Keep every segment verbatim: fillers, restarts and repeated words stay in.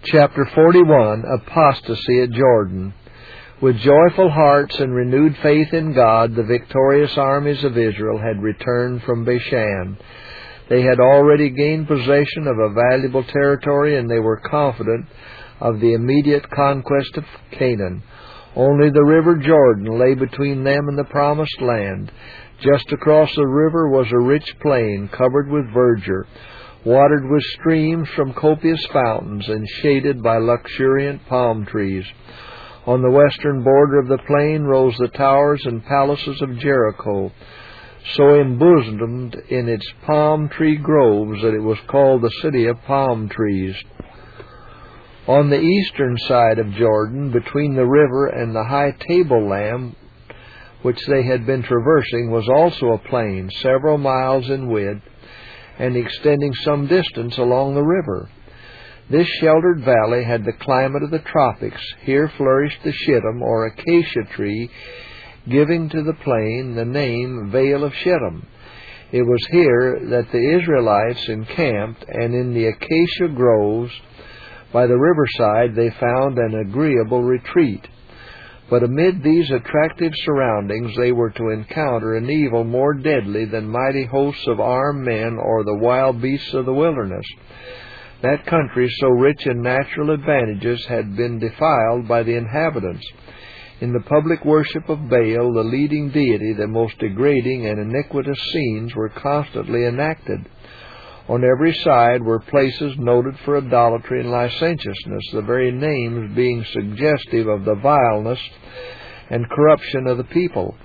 Chapter forty-one, Apostasy at Jordan. With joyful hearts and renewed faith in God, the victorious armies of Israel had returned from Bashan. They had already gained possession of a valuable territory, and they were confident of the immediate conquest of Canaan. Only the river Jordan lay between them and the promised land. Just across the river was a rich plain covered with verdure, watered with streams from copious fountains, and shaded by luxuriant palm trees. On the western border of the plain rose the towers and palaces of Jericho, so embosomed in its palm tree groves that it was called the city of palm trees. On the eastern side of Jordan, between the river and the high tableland which they had been traversing, was also a plain several miles in width and extending some distance along the river. This sheltered valley had the climate of the tropics. Here flourished the shittim, or acacia tree, giving to the plain the name Vale of Shittim. It was here that the Israelites encamped, and in the acacia groves by the riverside they found an agreeable retreat. But amid these attractive surroundings they were to encounter an evil more deadly than mighty hosts of armed men or the wild beasts of the wilderness. That country, so rich in natural advantages, had been defiled by the inhabitants. In the public worship of Baal, the leading deity, the most degrading and iniquitous scenes were constantly enacted. On every side were places noted for idolatry and licentiousness, the very names being suggestive of the vileness and corruption of the people.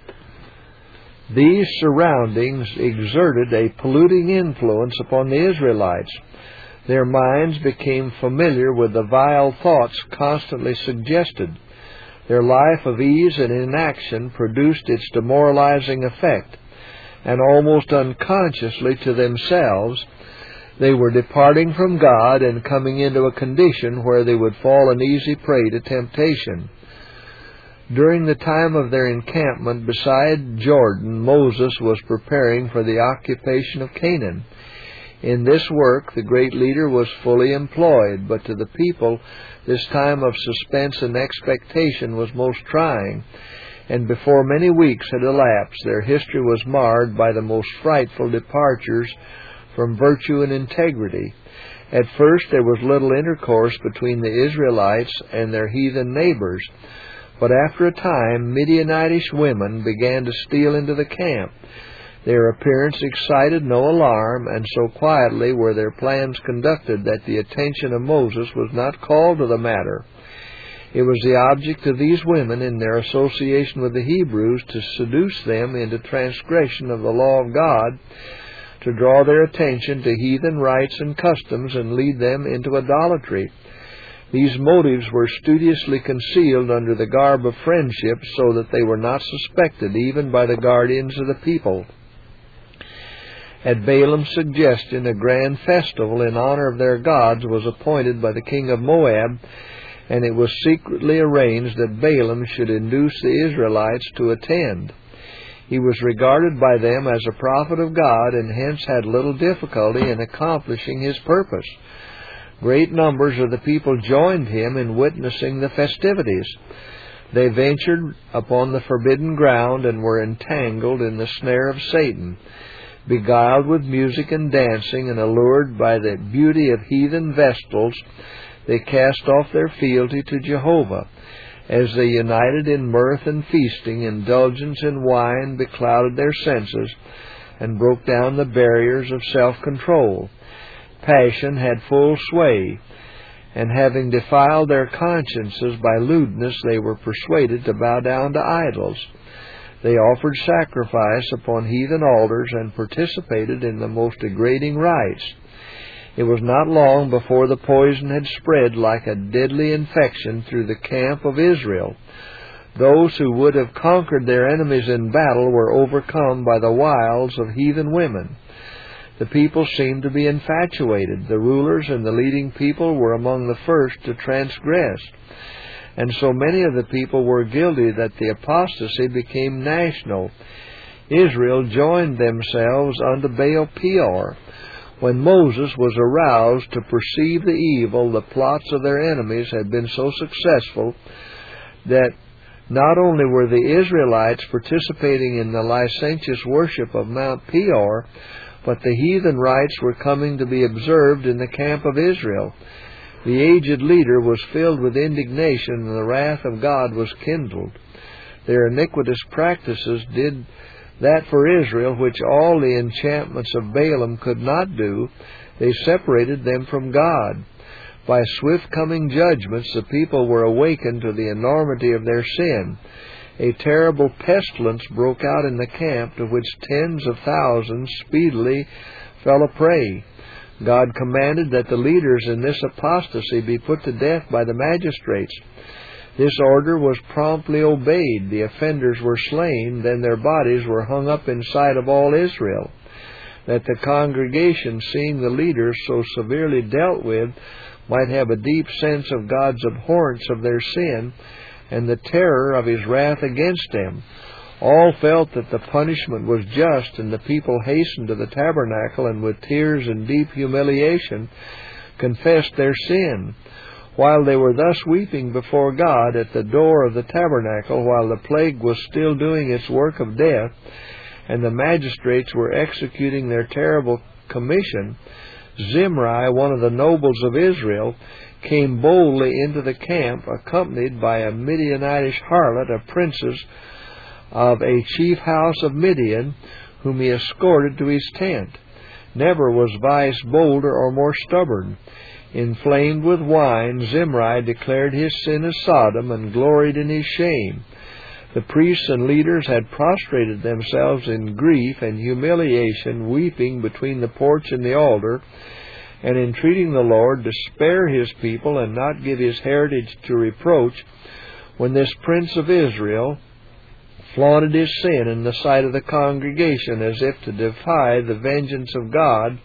These surroundings exerted a polluting influence upon the Israelites. Their minds became familiar with the vile thoughts constantly suggested. Their life of ease and inaction produced its demoralizing effect, and almost unconsciously to themselves, they were departing from God and coming into a condition where they would fall an easy prey to temptation. During the time of their encampment beside Jordan, Moses was preparing for the occupation of Canaan. In this work the great leader was fully employed, but to the people this time of suspense and expectation was most trying, and before many weeks had elapsed, their history was marred by the most frightful departures from virtue and integrity. At first there was little intercourse between the Israelites and their heathen neighbors, but after a time Midianitish women began to steal into the camp. Their appearance excited no alarm, and so quietly were their plans conducted that the attention of Moses was not called to the matter. It was the object of these women in their association with the Hebrews to seduce them into transgression of the law of God, to draw their attention to heathen rites and customs, and lead them into idolatry. These motives were studiously concealed under the garb of friendship, so that they were not suspected even by the guardians of the people. At Balaam's suggestion, a grand festival in honor of their gods was appointed by the king of Moab, and it was secretly arranged that Balaam should induce the Israelites to attend. He was regarded by them as a prophet of God, and hence had little difficulty in accomplishing his purpose. Great numbers of the people joined him in witnessing the festivities. They ventured upon the forbidden ground and were entangled in the snare of Satan. Beguiled with music and dancing, and allured by the beauty of heathen vestals, they cast off their fealty to Jehovah. As they united in mirth and feasting, indulgence in wine beclouded their senses and broke down the barriers of self-control. Passion had full sway, and having defiled their consciences by lewdness, they were persuaded to bow down to idols. They offered sacrifice upon heathen altars and participated in the most degrading rites. It was not long before the poison had spread like a deadly infection through the camp of Israel. Those who would have conquered their enemies in battle were overcome by the wiles of heathen women. The people seemed to be infatuated. The rulers and the leading people were among the first to transgress. And so many of the people were guilty that the apostasy became national. Israel joined themselves unto Baal Peor, When Moses was aroused to perceive the evil, the plots of their enemies had been so successful that not only were the Israelites participating in the licentious worship of Mount Peor, but the heathen rites were coming to be observed in the camp of Israel. The aged leader was filled with indignation, and the wrath of God was kindled. Their iniquitous practices did that for Israel which all the enchantments of Balaam could not do. They separated them from God. By swift coming judgments, the people were awakened to the enormity of their sin. A terrible pestilence broke out in the camp, to which tens of thousands speedily fell a prey. God commanded that the leaders in this apostasy be put to death by the magistrates. This order was promptly obeyed. The offenders were slain, then their bodies were hung up in sight of all Israel. That the congregation, seeing the leaders so severely dealt with, might have a deep sense of God's abhorrence of their sin and the terror of His wrath against them. All felt that the punishment was just, and the people hastened to the tabernacle and with tears and deep humiliation confessed their sin. While they were thus weeping before God at the door of the tabernacle, while the plague was still doing its work of death, and the magistrates were executing their terrible commission, Zimri, one of the nobles of Israel, came boldly into the camp, accompanied by a Midianitish harlot, a princess of a chief house of Midian, whom he escorted to his tent. Never was vice bolder or more stubborn. Inflamed with wine, Zimri declared his sin as Sodom and gloried in his shame. The priests and leaders had prostrated themselves in grief and humiliation, weeping between the porch and the altar, and entreating the Lord to spare His people and not give His heritage to reproach, when this prince of Israel flaunted his sin in the sight of the congregation as if to defy the vengeance of God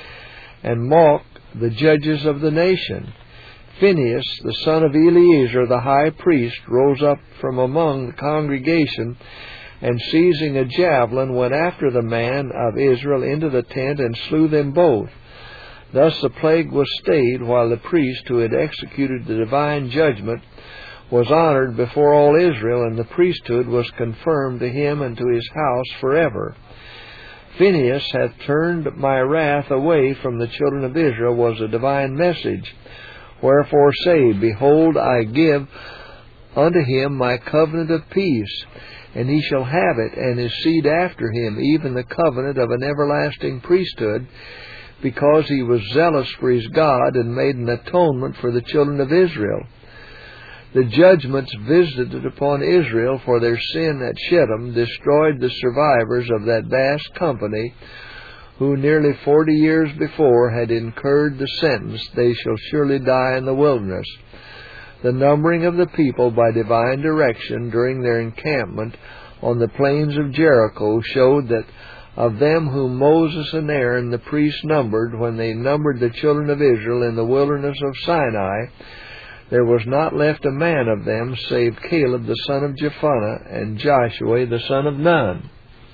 and mock the judges of the nation. Phinehas, the son of Eleazar the high priest, rose up from among the congregation, and seizing a javelin went after the man of Israel into the tent and slew them both. Thus the plague was stayed, while the priest who had executed the divine judgment was honored before all Israel, and the priesthood was confirmed to him and to his house forever. Phinehas hath turned my wrath away from the children of Israel was a divine message. Wherefore say, Behold, I give unto him my covenant of peace, and he shall have it, and his seed after him, even the covenant of an everlasting priesthood, because he was zealous for his God, and made an atonement for the children of Israel. The judgments visited upon Israel for their sin at Shittim destroyed the survivors of that vast company, who nearly forty years before had incurred the sentence, They shall surely die in the wilderness. The numbering of the people by divine direction during their encampment on the plains of Jericho showed that of them whom Moses and Aaron the priests numbered, when they numbered the children of Israel in the wilderness of Sinai, there was not left a man of them save Caleb the son of Jephunneh and Joshua the son of Nun.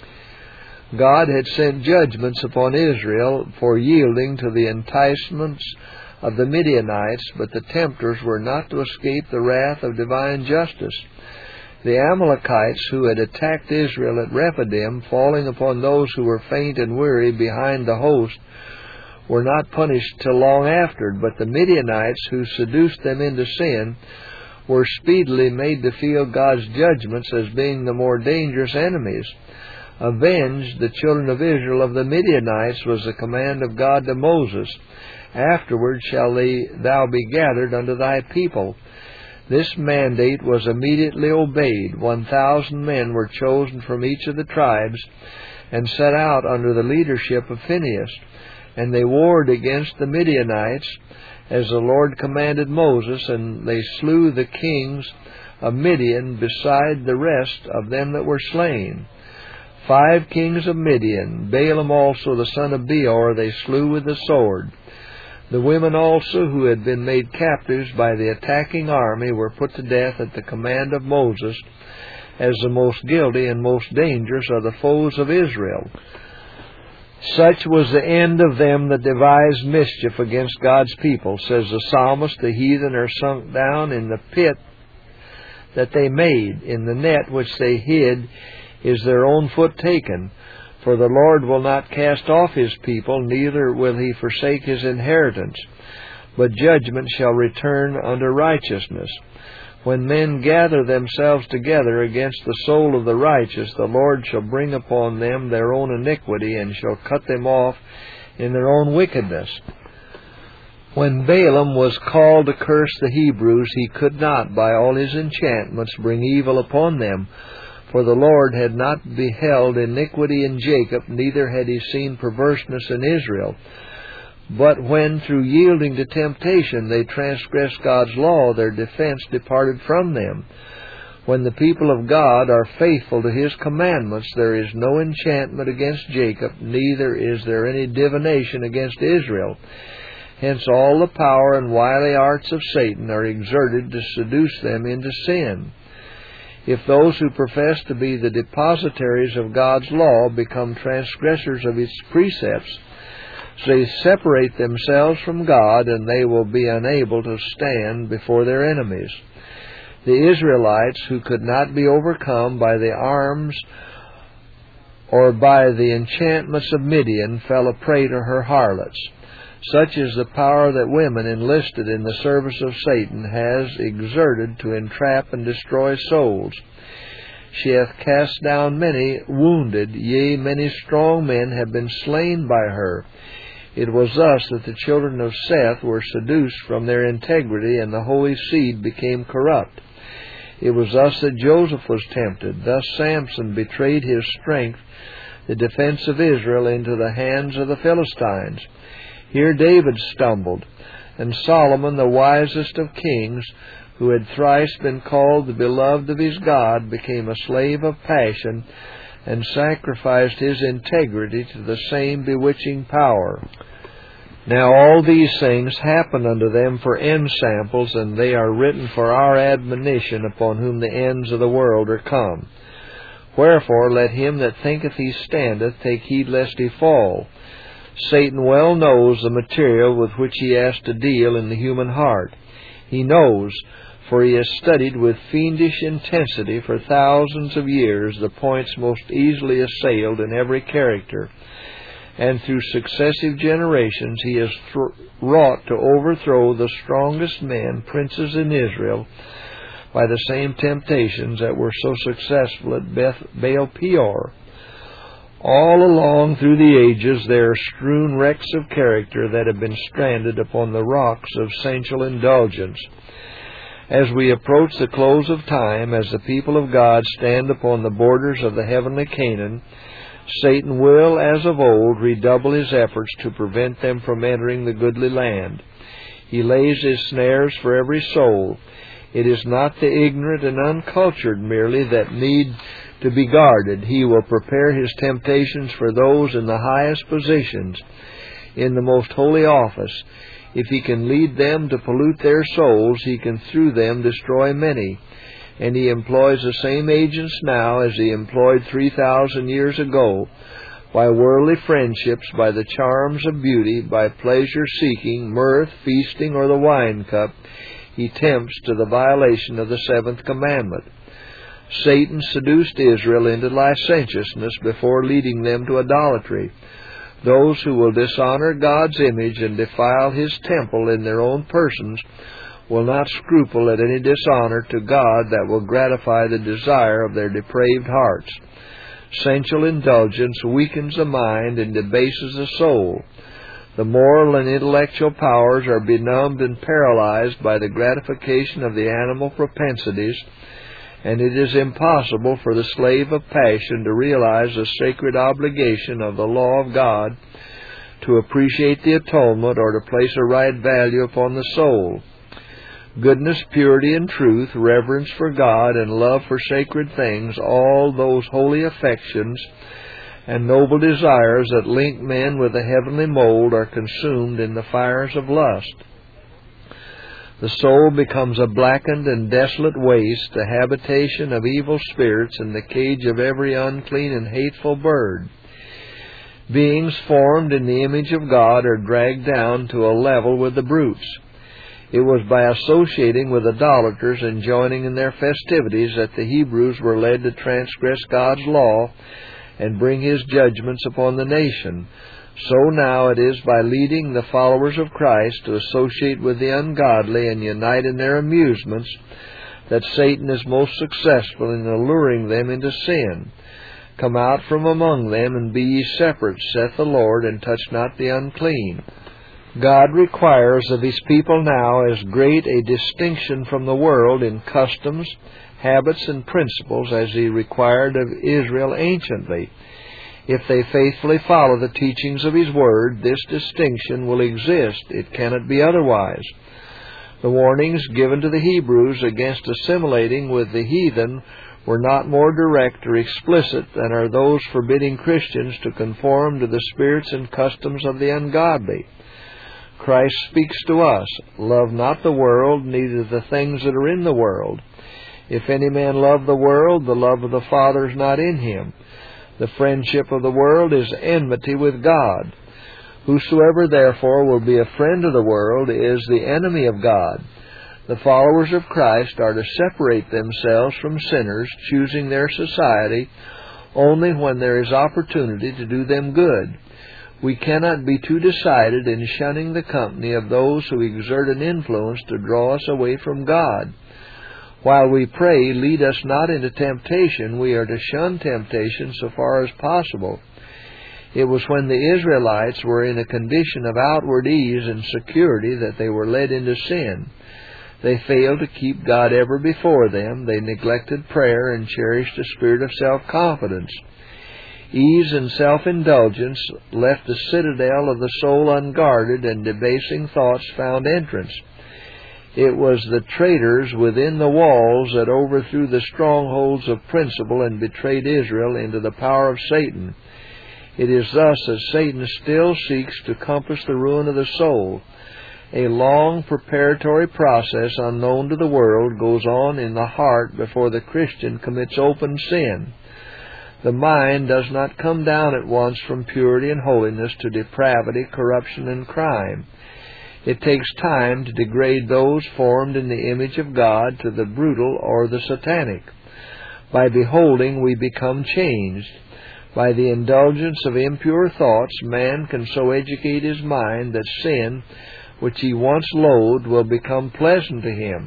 God had sent judgments upon Israel for yielding to the enticements of the Midianites, but the tempters were not to escape the wrath of divine justice. The Amalekites who had attacked Israel at Rephidim, falling upon those who were faint and weary behind the host, were not punished till long after, but the Midianites who seduced them into sin were speedily made to feel God's judgments as being the more dangerous enemies. Avenge the children of Israel of the Midianites was the command of God to Moses. Afterward shall they, thou be gathered unto thy people. This mandate was immediately obeyed. One thousand men were chosen from each of the tribes and set out under the leadership of Phinehas. And they warred against the Midianites as the Lord commanded Moses, and they slew the kings of Midian beside the rest of them that were slain. Five kings of Midian, Balaam also the son of Beor, they slew with the sword. The women also who had been made captives by the attacking army were put to death at the command of Moses, as the most guilty and most dangerous of the foes of Israel. Such was the end of them that devised mischief against God's people. Says the psalmist, the heathen are sunk down in the pit that they made. In the net which they hid is their own foot taken. For the Lord will not cast off his people, neither will he forsake his inheritance. But judgment shall return unto righteousness. When men gather themselves together against the soul of the righteous, the Lord shall bring upon them their own iniquity, and shall cut them off in their own wickedness. When Balaam was called to curse the Hebrews, he could not, by all his enchantments, bring evil upon them. For the Lord had not beheld iniquity in Jacob, neither had he seen perverseness in Israel. But when, through yielding to temptation, they transgressed God's law, their defense departed from them. When the people of God are faithful to his commandments, there is no enchantment against Jacob, neither is there any divination against Israel. Hence all the power and wily arts of Satan are exerted to seduce them into sin. If those who profess to be the depositaries of God's law become transgressors of its precepts, they separate themselves from God, and they will be unable to stand before their enemies. The Israelites, who could not be overcome by the arms or by the enchantments of Midian, fell a prey to her harlots. Such is the power that women enlisted in the service of Satan has exerted to entrap and destroy souls. She hath cast down many wounded, yea, many strong men have been slain by her. It was thus that the children of Seth were seduced from their integrity, and the holy seed became corrupt. It was thus that Joseph was tempted. Thus Samson betrayed his strength, the defense of Israel, into the hands of the Philistines. Here David stumbled, and Solomon, the wisest of kings, who had thrice been called the beloved of his God, became a slave of passion, and sacrificed his integrity to the same bewitching power. Now all these things happen unto them for ensamples, and they are written for our admonition, upon whom the ends of the world are come. Wherefore let him that thinketh he standeth take heed lest he fall. Satan well knows the material with which he has to deal in the human heart. He knows, for he has studied with fiendish intensity for thousands of years the points most easily assailed in every character, and through successive generations he has th- wrought to overthrow the strongest men, princes in Israel, by the same temptations that were so successful at Beth- Baal Peor. All along through the ages there are strewn wrecks of character that have been stranded upon the rocks of sensual indulgence. As we approach the close of time, as the people of God stand upon the borders of the heavenly Canaan, Satan will, as of old, redouble his efforts to prevent them from entering the goodly land. He lays his snares for every soul. It is not the ignorant and uncultured merely that need to be guarded. He will prepare his temptations for those in the highest positions, in the most holy office. If he can lead them to pollute their souls, he can through them destroy many. And he employs the same agents now as he employed three thousand years ago, by worldly friendships, by the charms of beauty, by pleasure-seeking, mirth, feasting, or the wine cup. He tempts to the violation of the seventh commandment. Satan seduced Israel into licentiousness before leading them to idolatry. Those who will dishonor God's image and defile his temple in their own persons will not scruple at any dishonor to God that will gratify the desire of their depraved hearts. Sensual indulgence weakens the mind and debases the soul. The moral and intellectual powers are benumbed and paralyzed by the gratification of the animal propensities, and it is impossible for the slave of passion to realize the sacred obligation of the law of God, to appreciate the atonement, or to place a right value upon the soul. Goodness, purity, and truth, reverence for God, and love for sacred things, all those holy affections and noble desires that link men with the heavenly mold, are consumed in the fires of lust. The soul becomes a blackened and desolate waste, a habitation of evil spirits, and the cage of every unclean and hateful bird. Beings formed in the image of God are dragged down to a level with the brutes. It was by associating with idolaters and joining in their festivities that the Hebrews were led to transgress God's law and bring His judgments upon the nation. So now it is by leading the followers of Christ to associate with the ungodly and unite in their amusements that Satan is most successful in alluring them into sin. Come out from among them, and be ye separate, saith the Lord, and touch not the unclean. God requires of His people now as great a distinction from the world in customs, habits, and principles as He required of Israel anciently. If they faithfully follow the teachings of His Word, this distinction will exist. It cannot be otherwise. The warnings given to the Hebrews against assimilating with the heathen were not more direct or explicit than are those forbidding Christians to conform to the spirits and customs of the ungodly. Christ speaks to us, "Love not the world, neither the things that are in the world. If any man love the world, the love of the Father is not in him. The friendship of the world is enmity with God. Whosoever therefore will be a friend of the world is the enemy of God." The followers of Christ are to separate themselves from sinners, choosing their society only when there is opportunity to do them good. We cannot be too decided in shunning the company of those who exert an influence to draw us away from God. While we pray, "Lead us not into temptation," we are to shun temptation so far as possible. It was when the Israelites were in a condition of outward ease and security that they were led into sin. They failed to keep God ever before them. They neglected prayer and cherished a spirit of self-confidence. Ease and self-indulgence left the citadel of the soul unguarded, and debasing thoughts found entrance. It was the traitors within the walls that overthrew the strongholds of principle and betrayed Israel into the power of Satan. It is thus that Satan still seeks to compass the ruin of the soul. A long preparatory process unknown to the world goes on in the heart before the Christian commits open sin. The mind does not come down at once from purity and holiness to depravity, corruption, and crime. It takes time to degrade those formed in the image of God to the brutal or the satanic. By beholding, we become changed. By the indulgence of impure thoughts, man can so educate his mind that sin, which he once loathed, will become pleasant to him.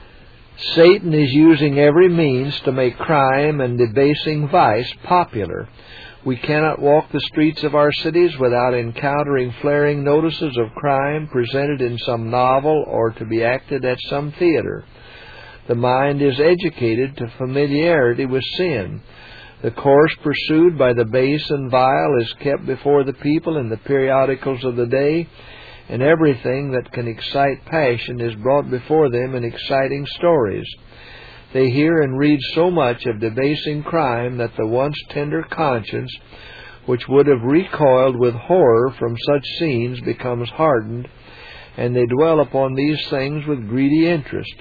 Satan is using every means to make crime and debasing vice popular. We cannot walk the streets of our cities without encountering flaring notices of crime presented in some novel or to be acted at some theater. The mind is educated to familiarity with sin. The course pursued by the base and vile is kept before the people in the periodicals of the day, and everything that can excite passion is brought before them in exciting stories. They hear and read so much of debasing crime that the once tender conscience, which would have recoiled with horror from such scenes, becomes hardened, and they dwell upon these things with greedy interest.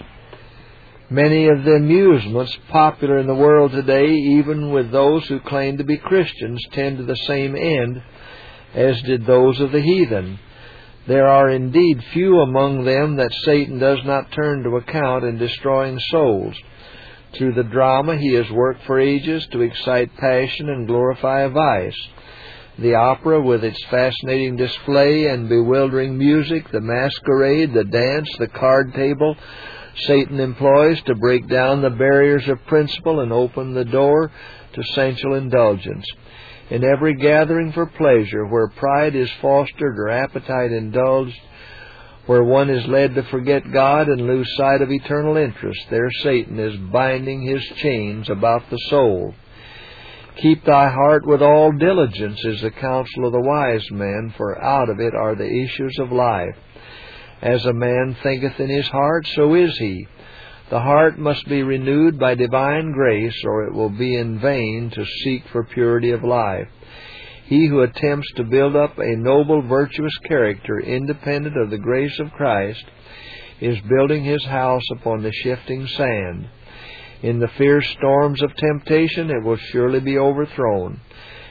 Many of the amusements popular in the world today, even with those who claim to be Christians, tend to the same end as did those of the heathen. There are indeed few among them that Satan does not turn to account in destroying souls. Through the drama he has worked for ages to excite passion and glorify a vice. The opera, with its fascinating display and bewildering music, the masquerade, the dance, the card table, Satan employs to break down the barriers of principle and open the door to sensual indulgence. In every gathering for pleasure, where pride is fostered or appetite indulged, where one is led to forget God and lose sight of eternal interest, there Satan is binding his chains about the soul. Keep thy heart with all diligence is the counsel of the wise man, for out of it are the issues of life. As a man thinketh in his heart, so is he. The heart must be renewed by divine grace, or it will be in vain to seek for purity of life. He who attempts to build up a noble, virtuous character independent of the grace of Christ is building his house upon the shifting sand. In the fierce storms of temptation it will surely be overthrown.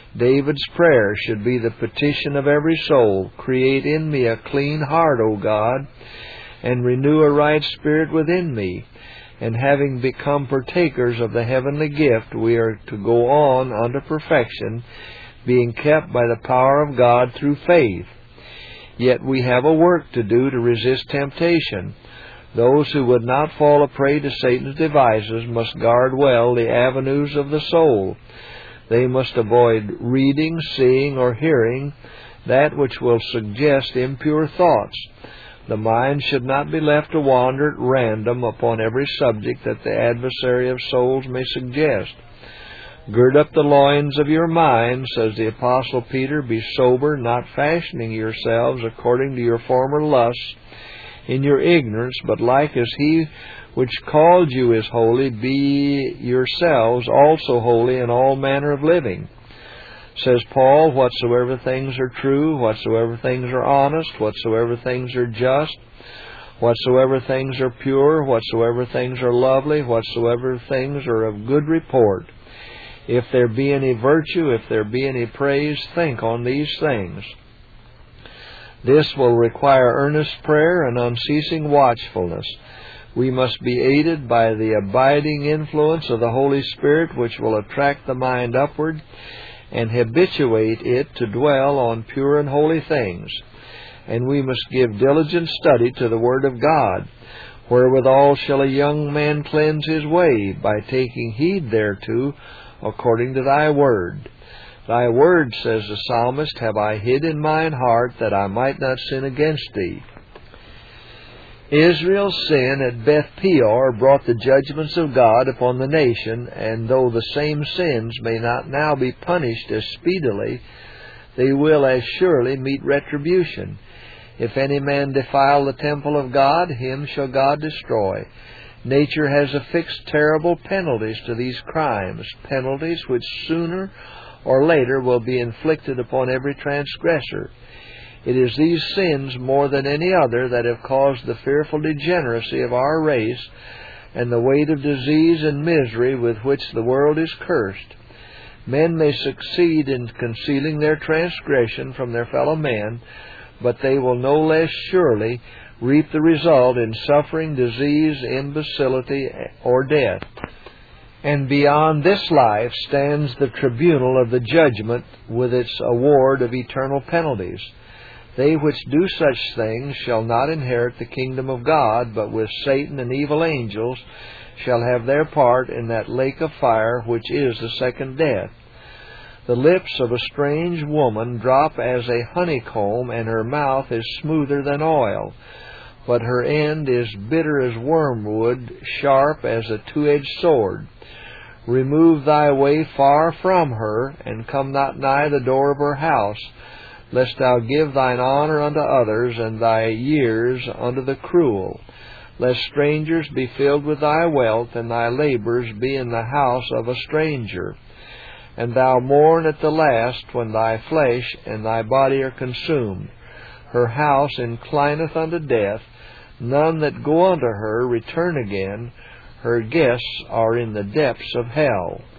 David's prayer should be the petition of every soul. Create in me a clean heart, O God, and renew a right spirit within me. And having become partakers of the heavenly gift, we are to go on unto perfection, being kept by the power of God through faith. Yet we have a work to do to resist temptation. Those who would not fall a prey to Satan's devices must guard well the avenues of the soul. They must avoid reading, seeing, or hearing that which will suggest impure thoughts. The mind should not be left to wander at random upon every subject that the adversary of souls may suggest. Gird up the loins of your mind, says the Apostle Peter, be sober, not fashioning yourselves according to your former lusts in your ignorance, but like as he which called you is holy, be yourselves also holy in all manner of living. Says Paul, whatsoever things are true, whatsoever things are honest, whatsoever things are just, whatsoever things are pure, whatsoever things are lovely, whatsoever things are of good report. If there be any virtue, if there be any praise, think on these things. This will require earnest prayer and unceasing watchfulness. We must be aided by the abiding influence of the Holy Spirit, which will attract the mind upward and habituate it to dwell on pure and holy things. And we must give diligent study to the Word of God. Wherewithal shall a young man cleanse his way? By taking heed thereto, according to thy word. Thy word, says the psalmist, have I hid in mine heart, that I might not sin against thee. Israel's sin at Beth Peor brought the judgments of God upon the nation, and though the same sins may not now be punished as speedily, they will as surely meet retribution. If any man defile the temple of God, him shall God destroy. Nature has affixed terrible penalties to these crimes, penalties which sooner or later will be inflicted upon every transgressor. It is these sins more than any other that have caused the fearful degeneracy of our race and the weight of disease and misery with which the world is cursed. Men may succeed in concealing their transgression from their fellow men, but they will no less surely reap the result in suffering, disease, imbecility, or death. And beyond this life stands the tribunal of the judgment with its award of eternal penalties. They which do such things shall not inherit the kingdom of God, but with Satan and evil angels shall have their part in that lake of fire which is the second death. The lips of a strange woman drop as a honeycomb, and her mouth is smoother than oil. But her end is bitter as wormwood, sharp as a two-edged sword. Remove thy way far from her, and come not nigh the door of her house, lest thou give thine honor unto others, and thy years unto the cruel. Lest strangers be filled with thy wealth, and thy labors be in the house of a stranger. And thou mourn at the last, when thy flesh and thy body are consumed. Her house inclineth unto death. None that go unto her return again. Her guests are in the depths of hell.